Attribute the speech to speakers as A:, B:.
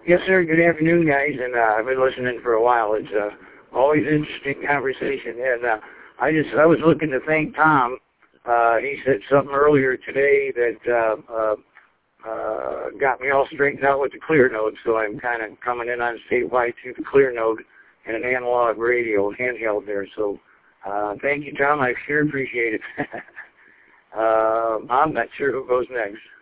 A: Yes, sir. Good afternoon, guys. And I've been listening for a while. It's always interesting conversation. And I was looking to thank Tom. He said something earlier today that got me all straightened out with the clear node. So I'm kind of coming in on statewide through the clear node and an analog radio handheld there. So thank you, Tom. I sure appreciate it. I'm not sure who goes next.